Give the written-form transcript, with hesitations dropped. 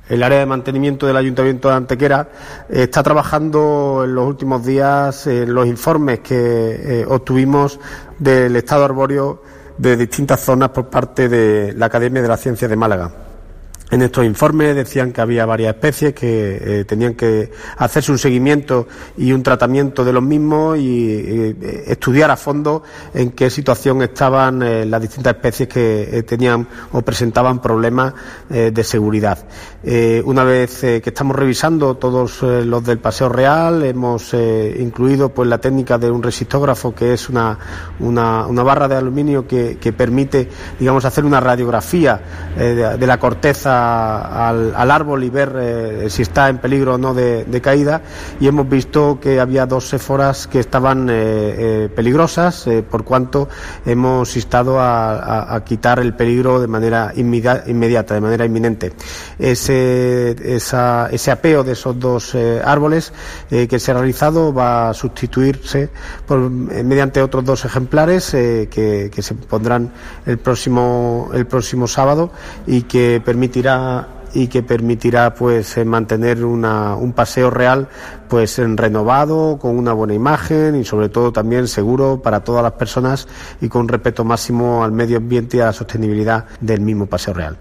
El área de mantenimiento del Ayuntamiento de Antequera está trabajando en los últimos días en los informes que obtuvimos del estado arbóreo de distintas zonas por parte de la Academia de las Ciencias de Málaga. En estos informes decían que había varias especies que tenían que hacerse un seguimiento y un tratamiento de los mismos y estudiar a fondo en qué situación estaban las distintas especies que tenían o presentaban problemas de seguridad. Una vez que estamos revisando todos los del Paseo Real, hemos incluido pues la técnica de un resistógrafo, que es una barra de aluminio que permite, digamos, hacer una radiografía de la corteza al árbol y ver si está en peligro o no de caída, y hemos visto que había 2 séforas que estaban peligrosas, por cuanto hemos instado a quitar el peligro de manera inmediata, de manera inminente. Ese apeo de esos 2 árboles que se ha realizado va a sustituirse mediante otros 2 ejemplares que se pondrán el próximo sábado y que permitirá pues mantener un paseo real pues renovado, con una buena imagen y sobre todo también seguro para todas las personas y con respeto máximo al medio ambiente y a la sostenibilidad del mismo Paseo Real.